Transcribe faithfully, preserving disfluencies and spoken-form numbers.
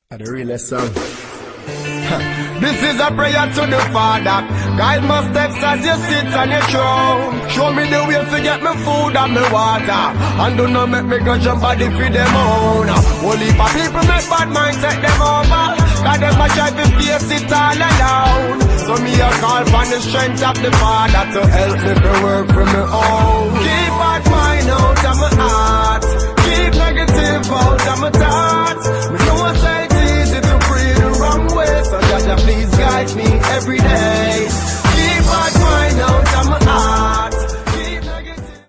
At the realest song. This is a prayer to the Father. Guide my steps as you sit on your throne. Show me the way to get me food and me water. And do not make me go jump body for them own. Only for people make bad mind take them over. Cause them a try to face it all alone. So me a call for the strength of the Father to help me to work for me own. Keep bad mind out of my heart. Keep negative out of my thoughts. Me know I say it's easy to pray the wrong way. So Jah, please guide me every day.